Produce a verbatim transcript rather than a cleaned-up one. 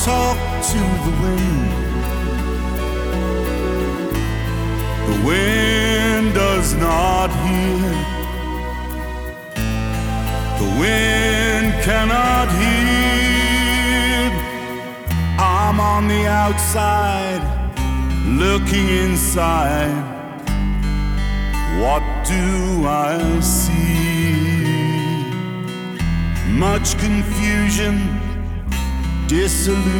Talk to the wind. The wind does not hear. The wind cannot hear. I'm on the outside, looking inside. What do I see? Much confusion, disillusion.